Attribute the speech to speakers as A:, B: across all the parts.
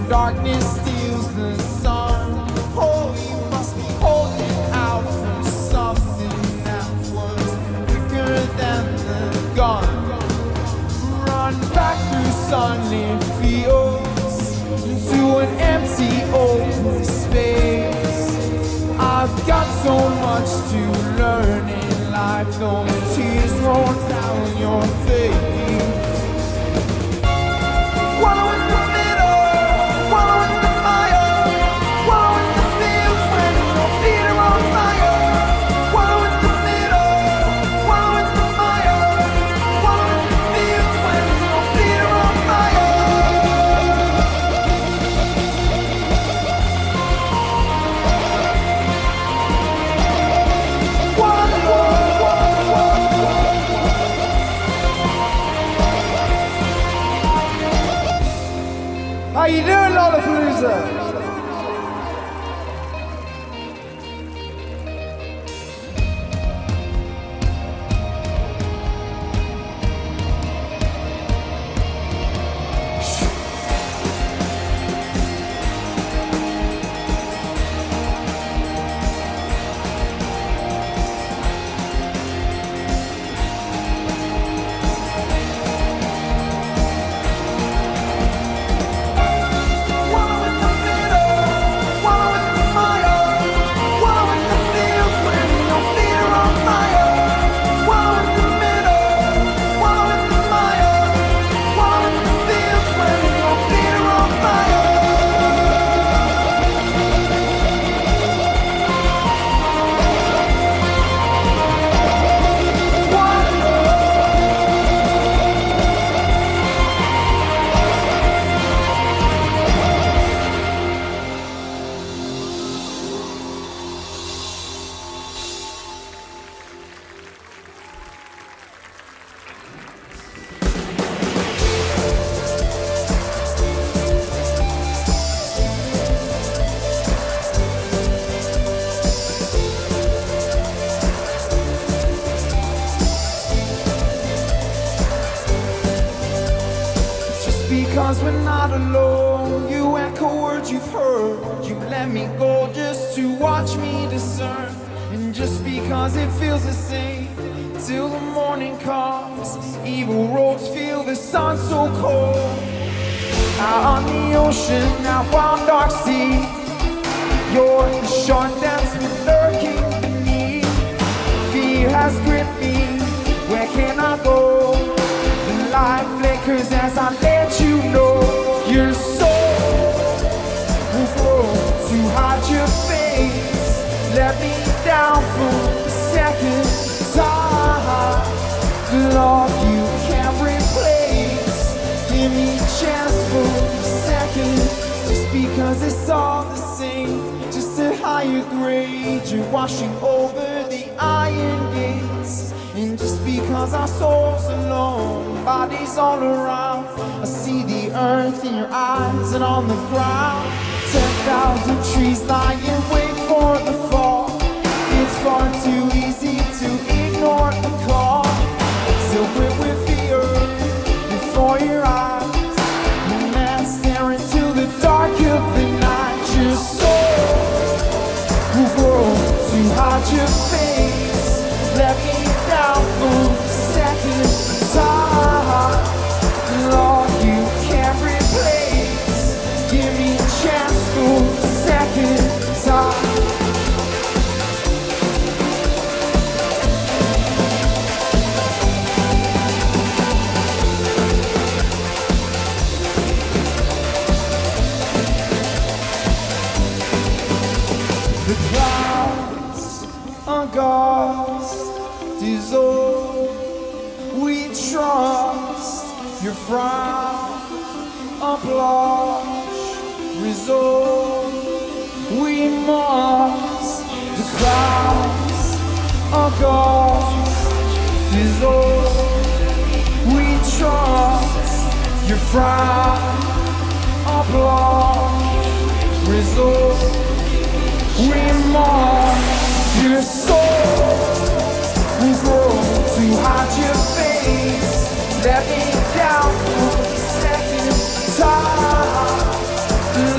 A: darkness steals the sun. Oh, you must be holding out for something that was quicker than the gun. Run back through sunlit fields into an empty open space. I've got so much to learn in life, those tears roll down your face. Wallow in the middle, wallow in the mire, wallow in the fields when your feet are on fire. Wallow in the middle, wallow in the mire, wallow in the fields when your feet are on fire. How you doing, Lollapalooza? Because we're not alone, you echo words you've heard. You let me go just to watch me discern. And just because it feels the same till the morning comes, evil roads feel the sun so cold. Out on the ocean, out on dark sea, you're the short dance lurking beneath. Fear has gripped me, where can I go? The light flickers as I let you know. Your soul will grow to hide your face. Let me down for the second time. The love you can't replace. Give me a chance for a second. Just because it's all the same, just a higher grade. You're washing over the iron gates. And just because our souls alone, bodies all around, I see the earth in your eyes and on the ground. 10,000 trees lying wait for the fall. It's far too easy to ignore the call. Still grip with fear before your eyes. The man staring into the dark of the night. Your soul will grow to hide your face. Let me down for a second time. Lord, you can't replace. Give me a chance for a second time. The clouds are ghosts dissolve. We trust your frown, a blush resolve. We must. The clouds are ghosts dissolve. We trust your frown, a blush resolve. We must. Your soul will grow to hide your face. Let me down for a second time.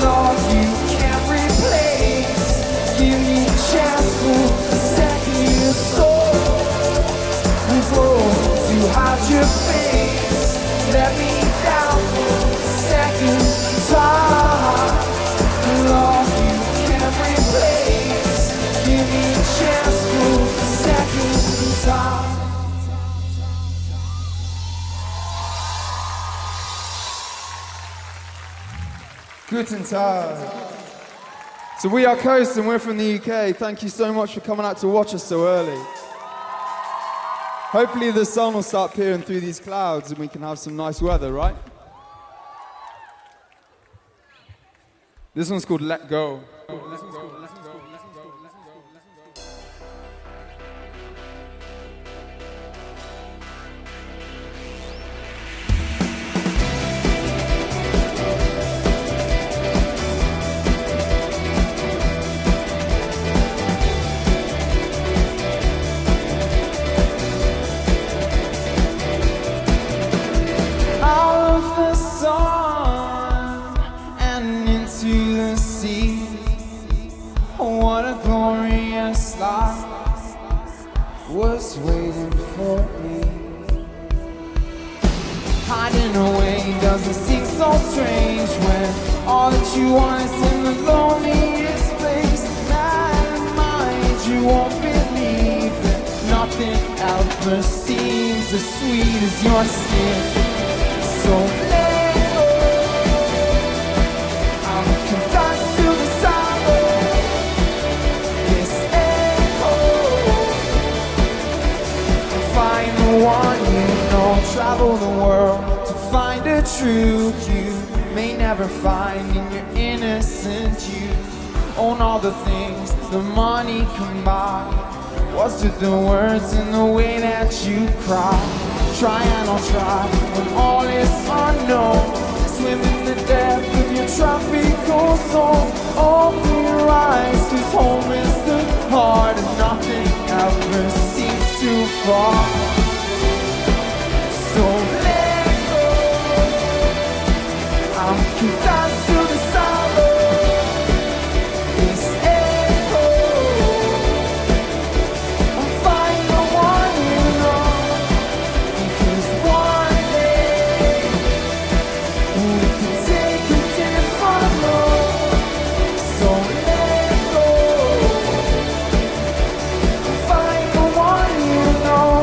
A: Guten Tag. So we are Coast and we're from the UK. Thank you so much for coming out to watch us so early. Hopefully the sun will start peering through these clouds and we can have some nice weather, right? This one's called Let Go. Was waiting for me. Hiding away doesn't seem so strange when all that you want is in the loneliest place. That mind, you won't believe that nothing ever seems as sweet as your skin. So let go. I'm confined to the silence. This echo. Find the one you know, travel the world to find a truth you may never find in your innocent youth. Own all the things the money can buy. What's with the words and the way that you cry? Try and I'll try when all is unknown. Swim in the depth of your tropical soul. Open your eyes, 'cause home is the heart and nothing ever seems too far. So let go. I'm confined to the silence. This echo. I'll find the one you know. Because one day we can take a different road. So let go. Find the one you know.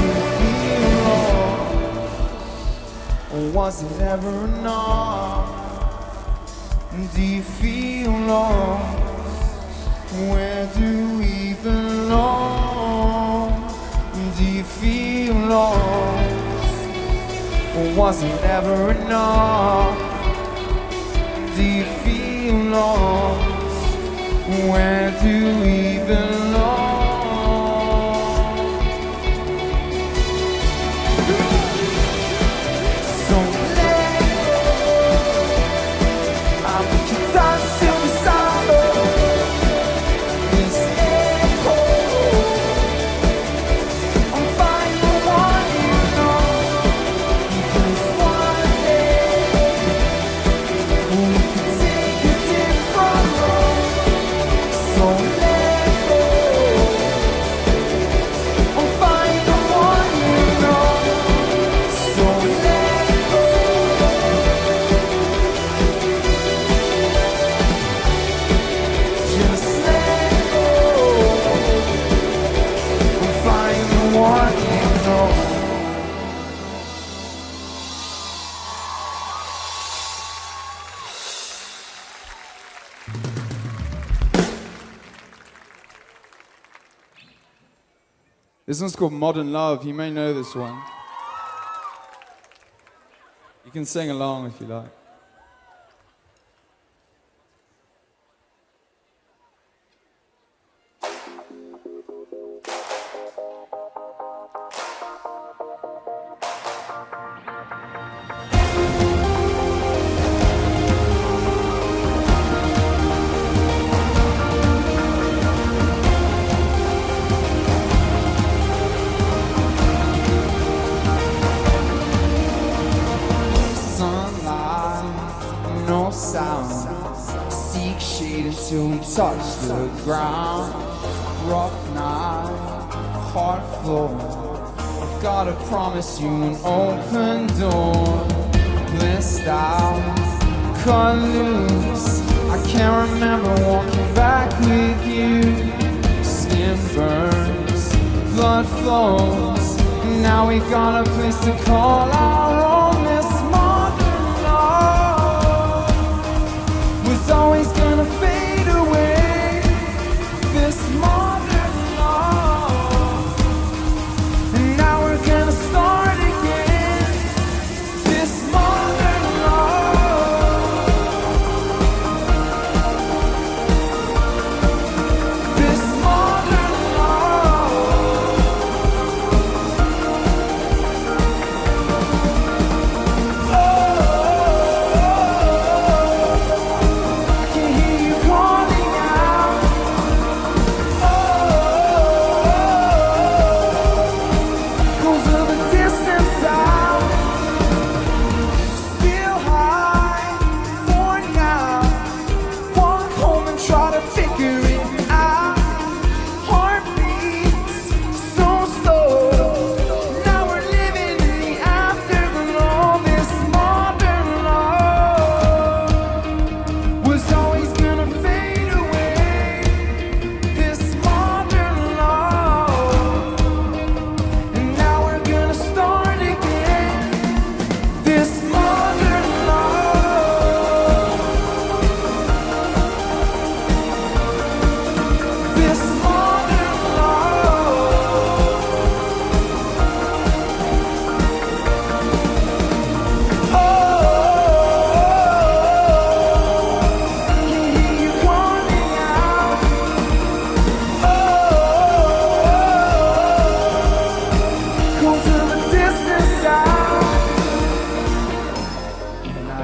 A: Was it ever enough? Do you feel lost? Where do we belong? Do you feel lost? Or was it ever enough? Do you feel lost? Where do we belong? This one's called Modern Love. You may know this one. You can sing along if you like. Till we touch the ground. Rough night, heart full. I've gotta promise you an open door. Blissed out, cut loose. I can't remember walking back with you. Skin burns, blood flows. Now we got a place to call our own. This modern love.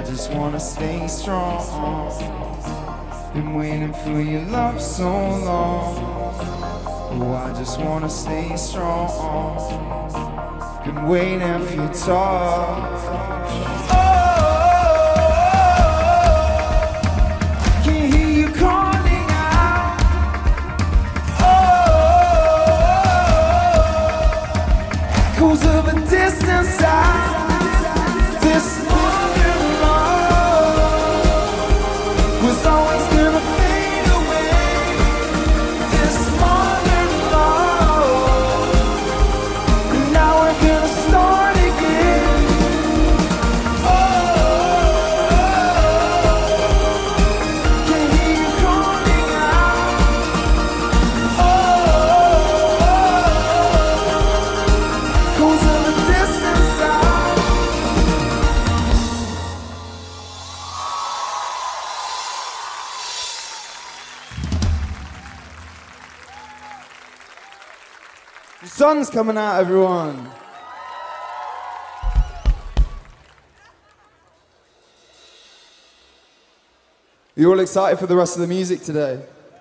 A: just wanna stay strong. Been waiting for your love so long. Oh, I just wanna stay strong. Been waiting for your touch.
B: Of a distant sound, this modern love was always gonna fade away. This modern love, and now we're gonna start again. Oh, can hear you calling out. Oh.
A: The sun's coming out, everyone. Are you all excited for the rest of the music today?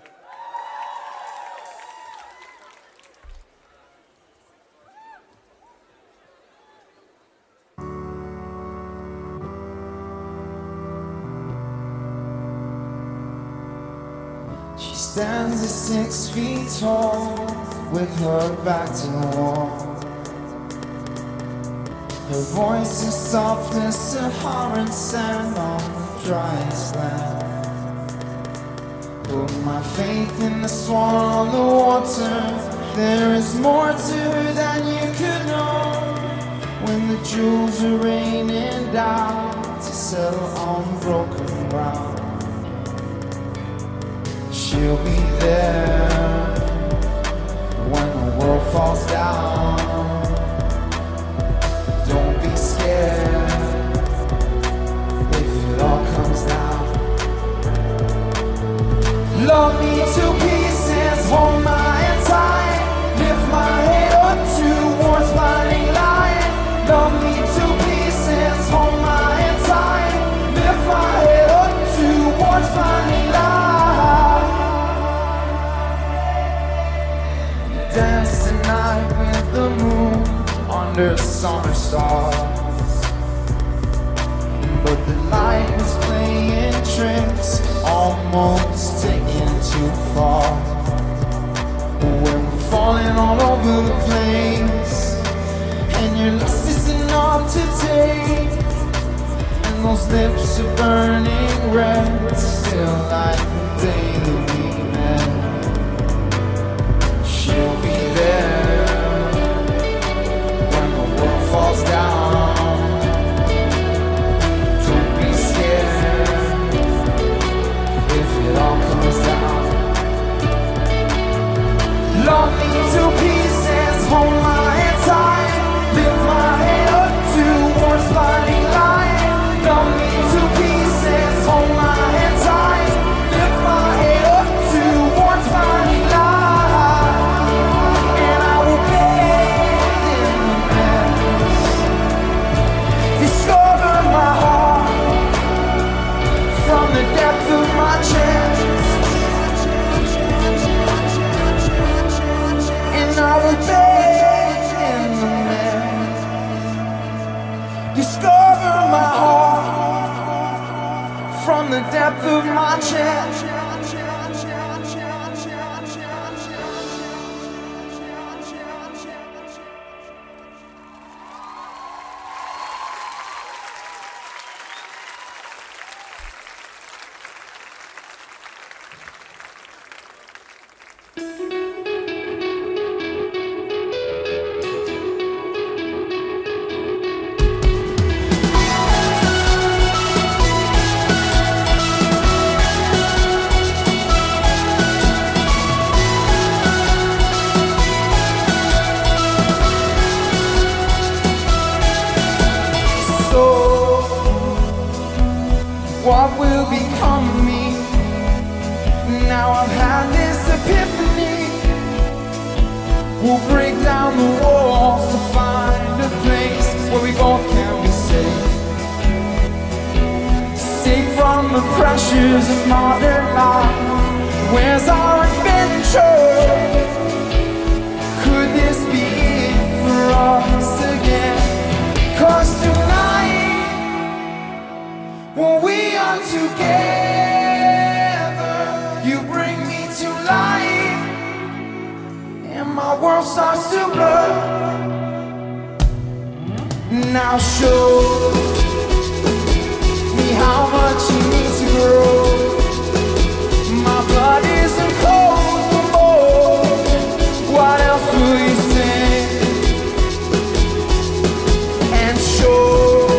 B: She stands at 6 feet tall, with her back to the wall. Her voice is soft as Saharan sand on the driest land. Put my faith in the swan on the water. There is more to her than you could know. When the jewels are raining down to settle on broken ground, she'll be there when the world falls down. Don't be scared if it all comes down. Love me to pieces, hold my hand tight, lift my head up towards blinding light. Love me to pieces, hold my hand tight, lift my head up towards blinding light. Dance tonight with the moon under summer stars, but the light was playing tricks, almost taking too far. When we're falling all over the place, and your lust is enough to take, and those lips are burning red, still like the day that we met. She'll be there when the world falls down. Don't be scared if it all comes down. Love me to pieces, hold my hand tight, lift my head up towards blinding light. Love me to pieces, hold my hand tight, lift my head up towards blinding light. And I will bathe in the mess, discover my heart from the depth of my chest. And I will bathe in the mess, discover my heart from the depth of my chest. What will become of me? Now I've had this epiphany. We'll break down the walls to find a place where we both can be safe.
A: safe from the pressures of modern life. Where's our adventure? Could this be it for us again? 'Cause tonight, when we are together, you bring me to life, and my world starts to blur. Now show me how much you need to grow. My blood isn't cold no more. What else will you say? And show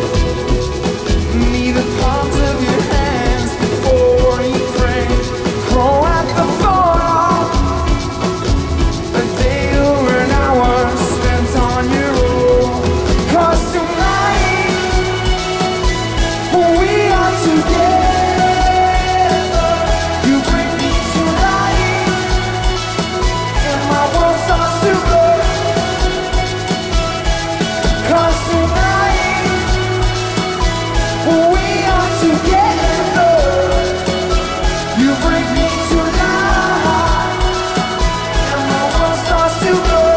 A: me the palms of your hands before you pray. Crow at the thought of a day or an hour spent on your own. 'Cause tonight, when we are together, you bring me to life, and my world starts to blur. 'Cause tonight, when we are together, you bring me to life, and my world starts to blur.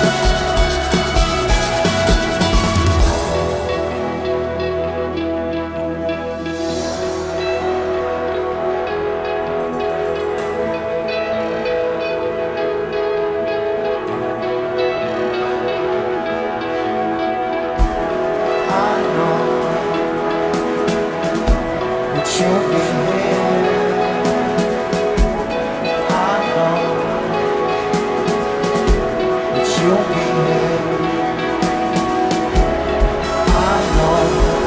A: I know that you'll be here. I know that you'll be here. I know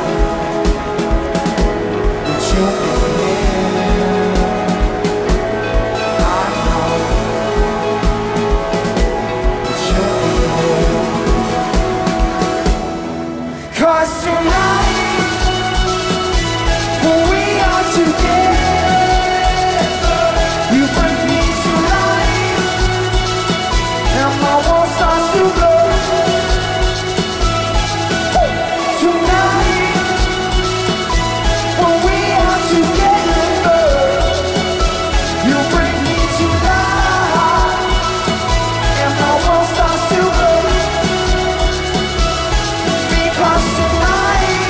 A: that you'll be here. I know that you'll be here. 'Cause tonight, when we are together, you bring me to life, and my world starts to blur. Tonight, when we are together, you bring me to life, and my world starts to blur. Because tonight,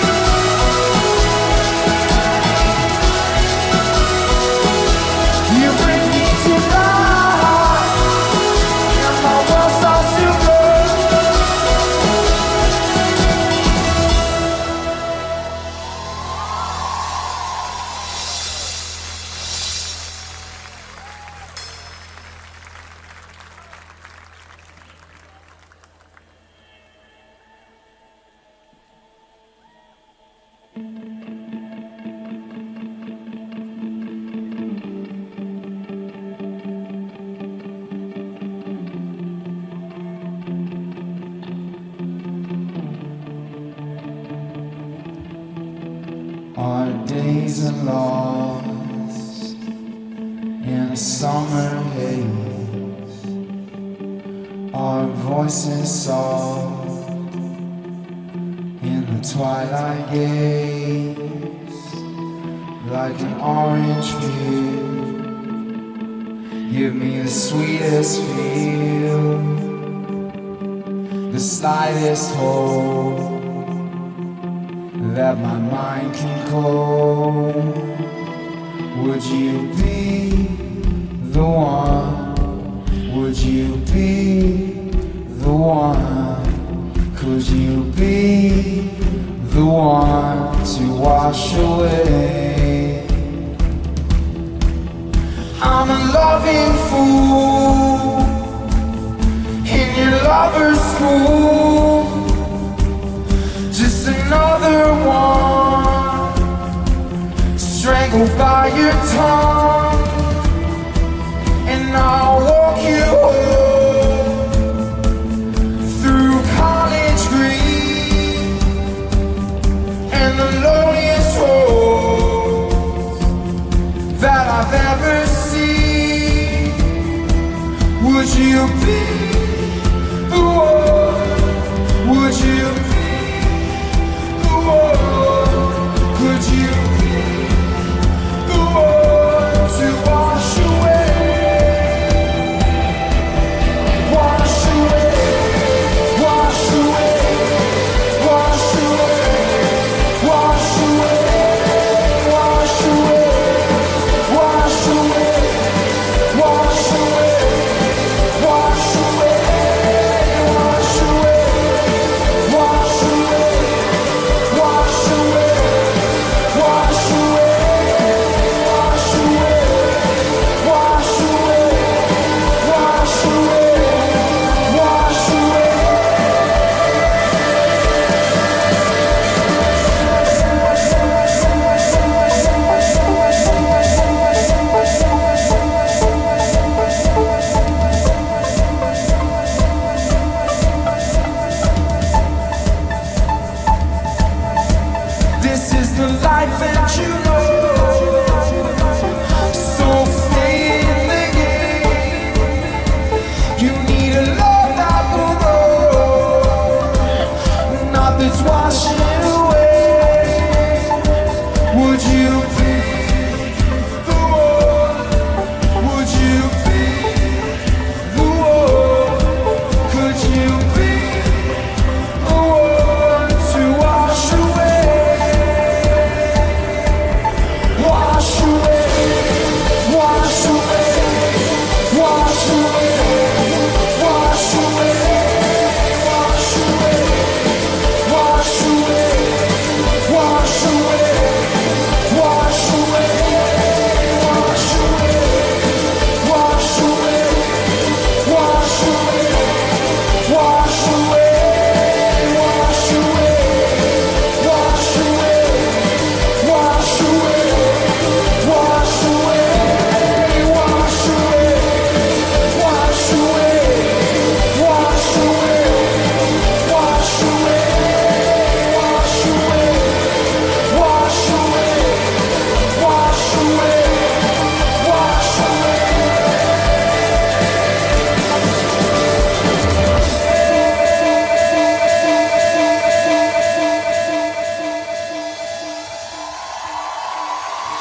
A: you bring me to life, and my world starts to blur. Our days are lost in a summer haze. Our voices soft in the twilight gaze. Like an orange peel, give me the sweetest feel, the slightest hope that my mind can cope. Would you be the one? Would you be the one? Could you be the one to wash away? I'm a loving fool in your lover's school. Just another one strangled by your tongue, and I'll walk you home through college green and the loneliest roads that I've ever seen. Would you be the one? Would you be the one? Could you be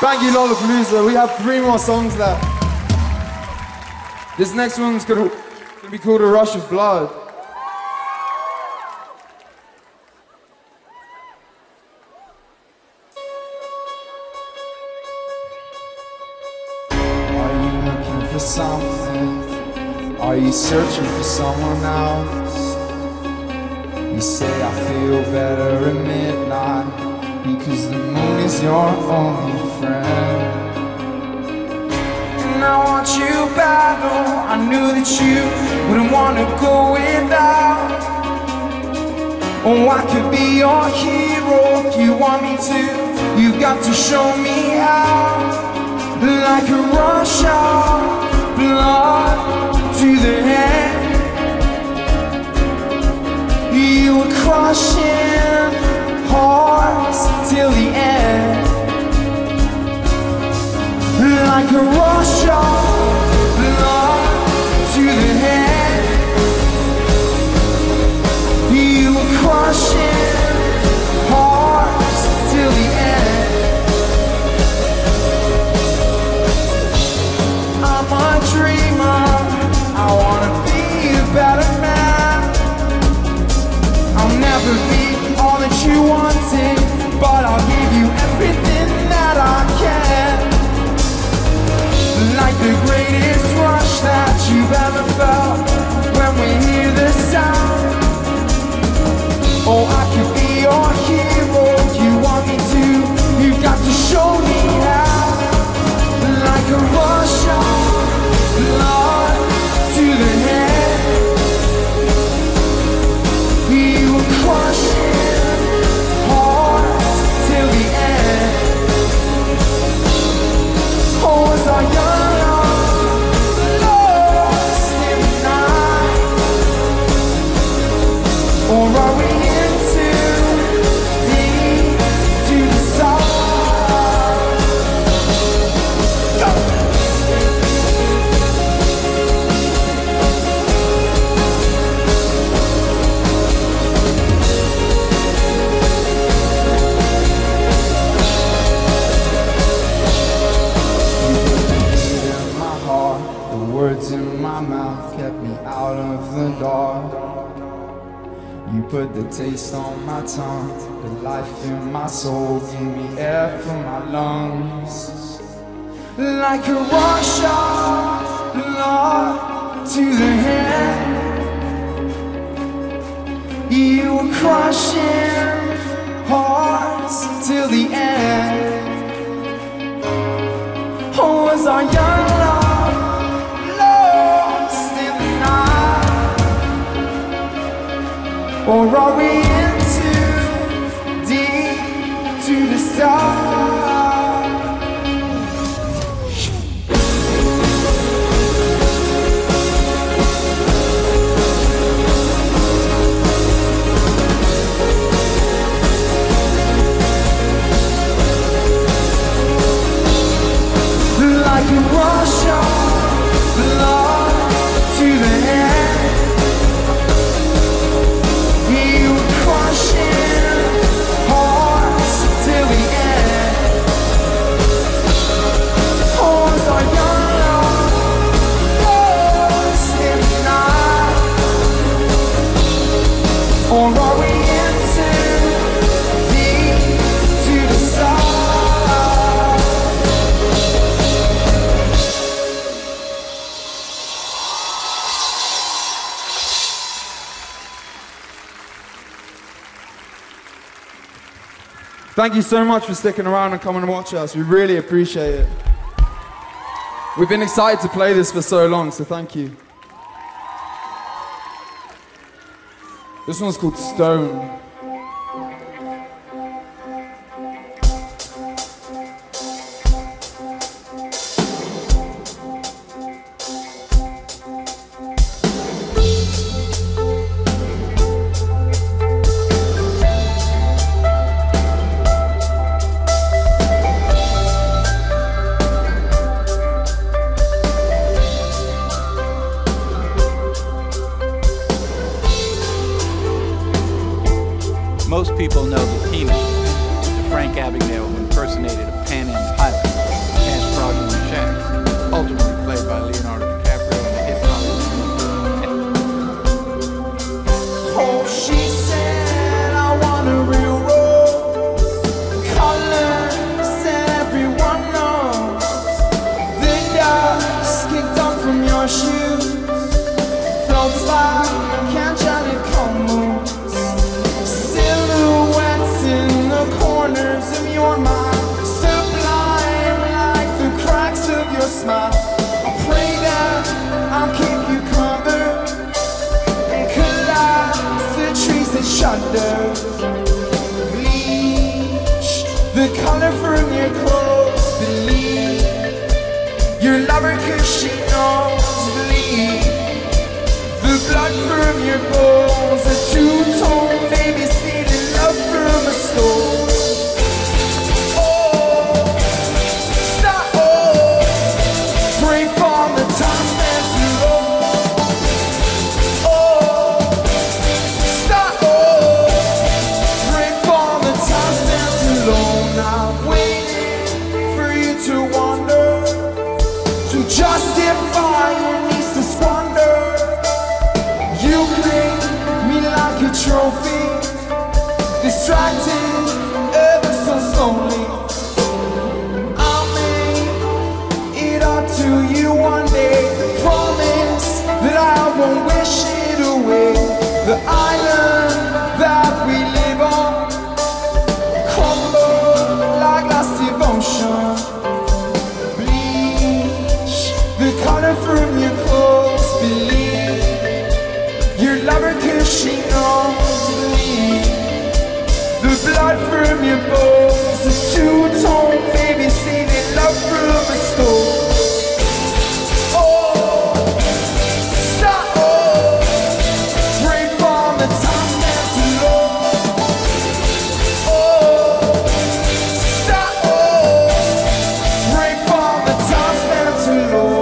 A: Thank you, Lollapalooza. We have 3 more songs left. This next one's gonna be called A Rush of Blood.
B: Are you looking for something? Are you searching for someone else? You say I feel better at midnight because the moon is your only friend. And I want you back, oh, I knew that you wouldn't want to go without. Oh, I could be your hero if you want me to. You got to show me how. Like a rush of blood to the head. You were crushing hearts till the end. Like a rush of blood to the head. You were crushing hearts till the end. I'm a dreamer, I wanna be a better man. I'll never be all that you wanted, but I'll give you everything that I can. Like the greatest rush that you've ever felt when we hear the sound. Oh, I could be your hero if you want me to. You've got to show me how. Like a rush of blood to the head. You were crushing hearts till the end. Oh, as our young love lost in the night. Or are we in too deep to decide? Go! Words in my mouth kept me out of the dark. You put the taste on my tongue, the life in my soul, gave me air for my lungs. Like a rush of blood to the head. You were crushing hearts till the end. Oh, was our young love or are we in too deep to decide? Like a rush of blood to the head. You were crushing hearts till the end. Oh, as our young love lost in the night. Or are we in too deep to decide?
A: Thank you so much for sticking around and coming to watch us. We really appreciate it. We've been excited to play this for so long, so thank you. This one's called Stone.
C: Most people know the Peanuts, the Frank Abagnale who impersonated a Pan Am pilot.
A: she knows bleed. The blood from your bones, a two-tone baby stealing love from a soul. Oh, stop, oh, break from the top and too low. Oh, stop, oh, break from the top and too low. Now waiting for you to wander, to justify your needs to squander. You claim me like a trophy, distracted ever so slowly. I'll make it up to you one day. Promise that I won't wish it away. The island that we live on crumble like lost devotion. Bleach the color from your clothes. Believe your lover cause she knows bleed. The blood from your bones, a two-tone baby stealing love from a stone. Oh, stop, oh, break from the top and too low. Oh, stop, oh, break from the top and too low.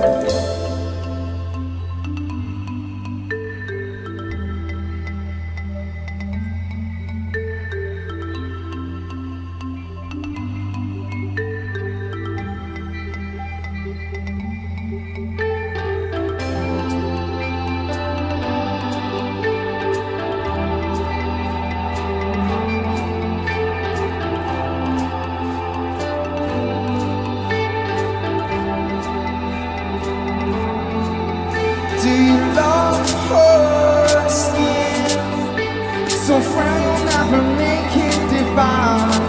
A: Do you love her skin? So frail, never make it divine.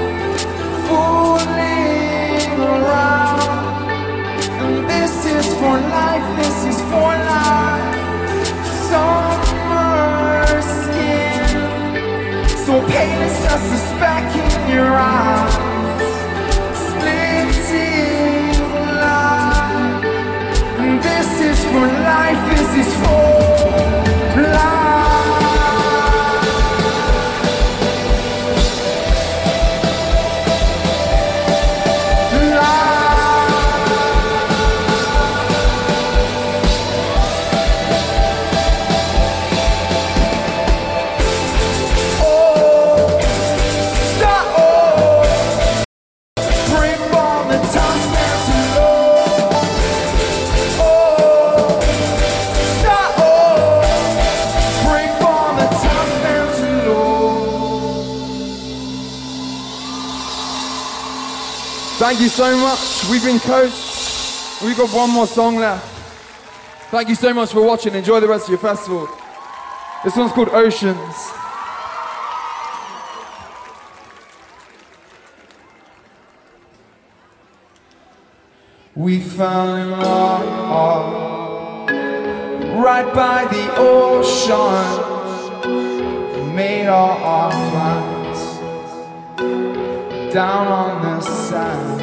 A: Fooling around. And this is for life, this is for life. Summer skin. So pain is just a speck in your eye. Splitting light. And this is for life, this is for life. Oh, stop, oh, break from the top and too low. Oh, stop, oh, break from the top and too low. Thank you so much. We've been Coast. We've got one more song left. Thank you so much for watching. Enjoy the rest of your festival. This one's called Oceans. We fell in love right by the ocean. Made all our plans down on the sand.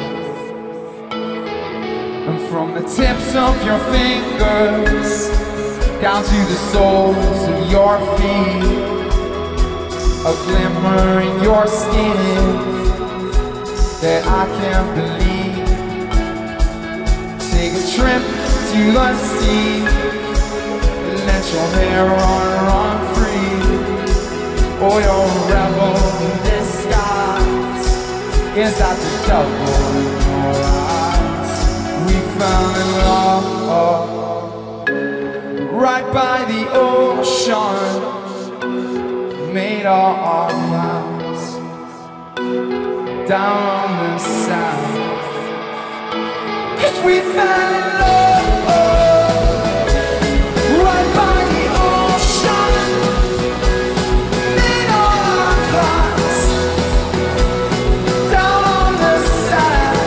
A: And from the tips of your fingers down to the soles of your feet, a glimmer in your skin that I can't believe. Take a trip to the sea, let your hair run free. Oh, you're a rebel in disguise. Is that the devil in your eyes? We fell in love right by the ocean. Made all our plans down on the sand. 'Cause we fell in love right by the ocean. Made all our plans down on the sand.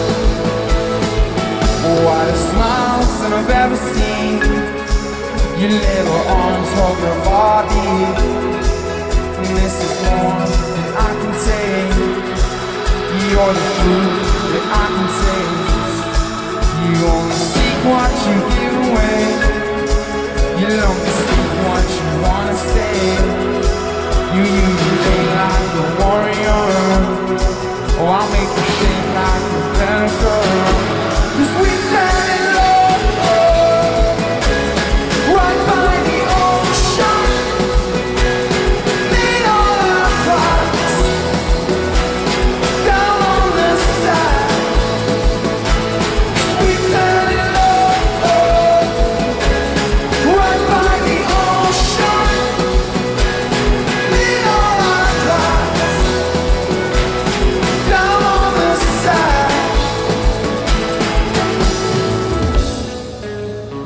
A: Whitest smiles that I've ever seen. Your little arms hold your body. And this is more than I can take. You're the food that I can taste. You only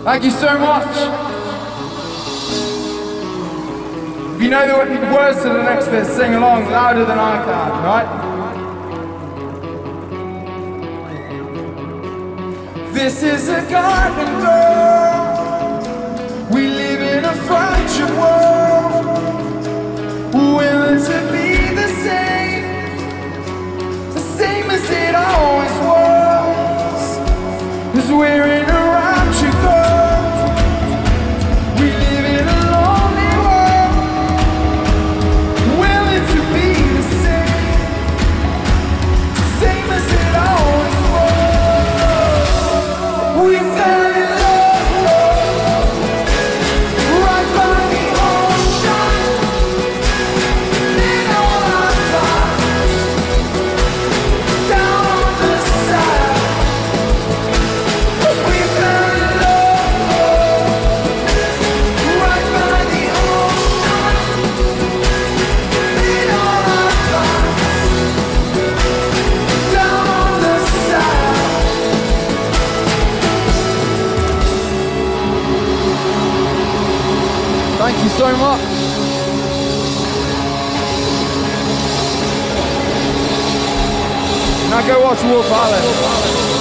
A: Thank you so much. If you know the words to the next bit, sing along louder than I can, right? This is a garden girl. We live in a fractured world, willing to be the same as it always was. 'Cause we're in a raptured world. We live in a lonely world, willing to be the same as it always was. We fell in love right by the ocean, in all our lives, down on the side. We fell in love right by the ocean, in all our lives, down on the side. Thank you so much. Now go watch Wolf Alice.